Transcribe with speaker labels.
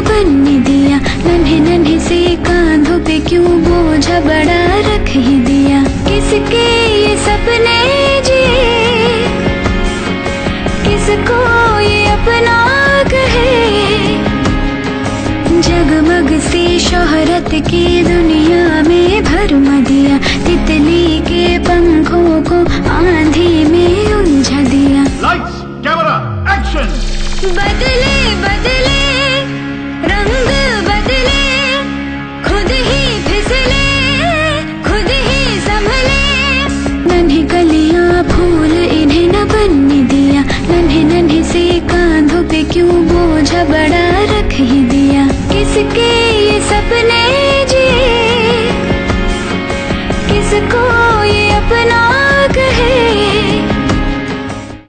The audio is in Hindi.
Speaker 1: बनने दिया। नन्हे नन्हे से कांधों पे क्यों बोझा बड़ा रख ही दिया। किसके ये सपने जिए, किसको ये अपना कहे। जगमग से शोहरत की दुनिया में भरमा दिया। तितली के पंखों को आंधी में उलझा दिया।
Speaker 2: Lights, camera, action.
Speaker 1: बदले बदले रंग बदले, खुद ही फिसले, खुद ही संभले। नन्ही कलियां फूल इन्हें न बनने दिया। नन्हे नन्हे से कांधों पे क्यों बोझा बड़ा रख ही दिया। किसके ये सपने